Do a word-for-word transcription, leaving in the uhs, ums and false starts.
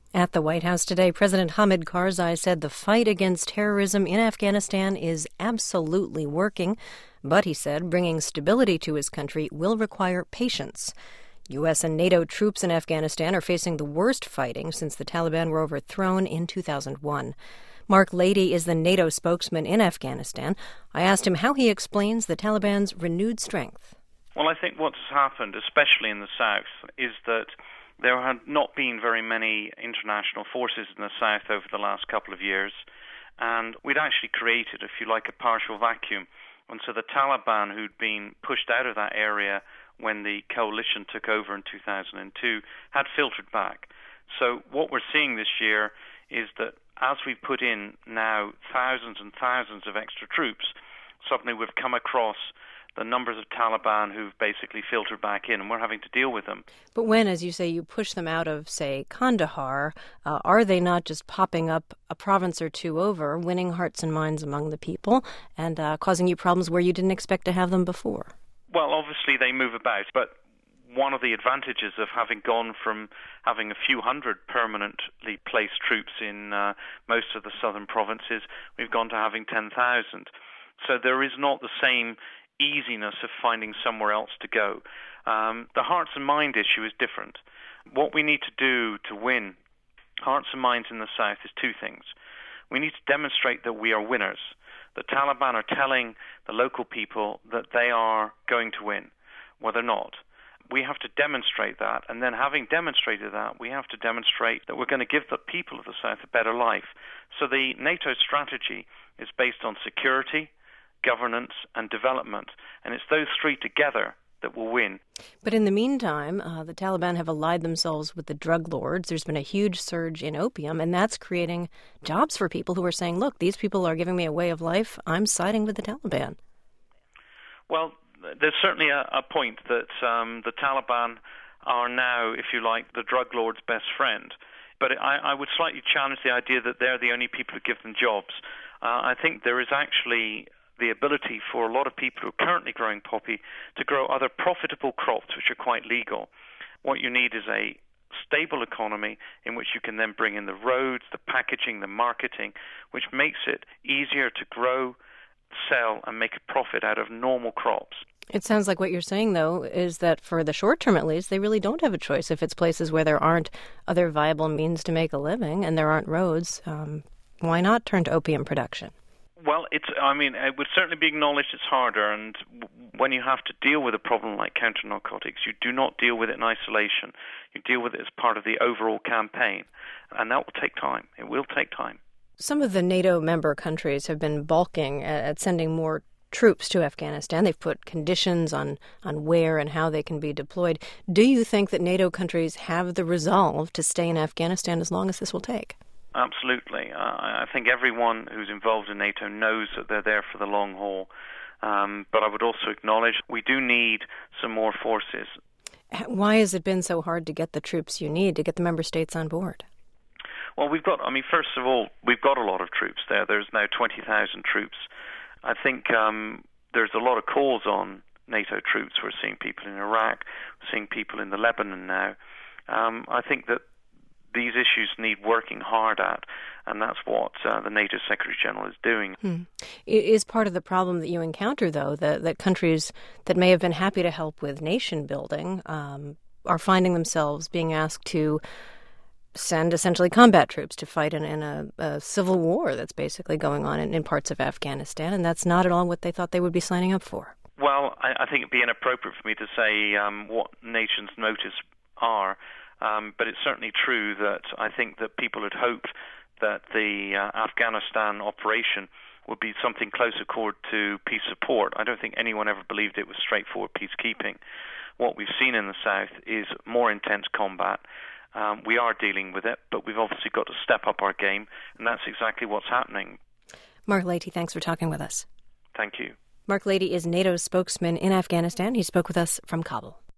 At the White House today, President Hamid Karzai said the fight against terrorism in Afghanistan is absolutely working, but he said bringing stability to his country will require patience. U S and NATO troops in Afghanistan are facing the worst fighting since the Taliban were overthrown in two thousand one. Mark Lady is the NATO spokesman in Afghanistan. I asked him how he explains the Taliban's renewed strength. Well, I think what's happened, especially in the south, is that there have not been very many international forces in the south over the last couple of years, and we'd actually created, if you like, a partial vacuum. And so the Taliban, who'd been pushed out of that area when the coalition took over in two thousand two, had filtered back. So what we're seeing this year is that as we put in now thousands and thousands of extra troops, suddenly we've come across the numbers of Taliban who've basically filtered back in, and we're having to deal with them. But when, as you say, you push them out of, say, Kandahar, uh, are they not just popping up a province or two over, winning hearts and minds among the people, and uh, causing you problems where you didn't expect to have them before? Well, obviously they move about, but one of the advantages of having gone from having a few hundred permanently placed troops in uh, most of the southern provinces, we've gone to having ten thousand. So there is not the same easiness of finding somewhere else to go. Um, the hearts and mind issue is different. What we need to do to win hearts and minds in the south is two things. We need to demonstrate that we are winners. The Taliban are telling the local people that they are going to win. Well, they're not. We have to demonstrate that, and then having demonstrated that, we have to demonstrate that we're going to give the people of the south a better life. So the NATO strategy is based on security, governance, and development, and it's those three together that will win. But in the meantime, uh, the Taliban have allied themselves with the drug lords. There's been a huge surge in opium, and that's creating jobs for people who are saying, look, these people are giving me a way of life. I'm siding with the Taliban. Well, there's certainly a, a point that um, the Taliban are now, if you like, the drug lord's best friend. But I, I would slightly challenge the idea that they're the only people who give them jobs. Uh, I think there is actually the ability for a lot of people who are currently growing poppy to grow other profitable crops which are quite legal. What you need is a stable economy in which you can then bring in the roads, the packaging, the marketing, which makes it easier to grow, sell, and make a profit out of normal crops. It sounds like what you're saying, though, is that for the short term at least, they really don't have a choice. If it's places where there aren't other viable means to make a living and there aren't roads, um, why not turn to opium production? Well, it's, I mean, it would certainly be acknowledged it's harder, and when you have to deal with a problem like counter-narcotics, you do not deal with it in isolation. You deal with it as part of the overall campaign, and that will take time. It will take time. Some of the NATO member countries have been balking at sending more troops to Afghanistan. They've put conditions on, on where and how they can be deployed. Do you think that NATO countries have the resolve to stay in Afghanistan as long as this will take? Absolutely. Uh, I think everyone who's involved in NATO knows that they're there for the long haul. Um, but I would also acknowledge we do need some more forces. Why has it been so hard to get the troops you need, to get the member states on board? Well, we've got, I mean, first of all, we've got a lot of troops there. There's now twenty thousand troops. I think um, there's a lot of calls on NATO troops. We're seeing people in Iraq, we're seeing people in the Lebanon now. Um, I think that these issues need working hard at, and that's what uh, the NATO Secretary-General is doing. Hmm. It is part of the problem that you encounter, though, that, that countries that may have been happy to help with nation-building um, are finding themselves being asked to send essentially combat troops to fight in, in a, a civil war that's basically going on in, in parts of Afghanistan, and that's not at all what they thought they would be signing up for. Well, I, I think it'd be inappropriate for me to say um, what nations' motives are. Um, but it's certainly true that I think that people had hoped that the uh, Afghanistan operation would be something closer cord to peace support. I don't think anyone ever believed it was straightforward peacekeeping. What we've seen in the south is more intense combat. Um, we are dealing with it, but we've obviously got to step up our game, and that's exactly what's happening. Mark Lady, thanks for talking with us. Thank you. Mark Lady is NATO's spokesman in Afghanistan. He spoke with us from Kabul.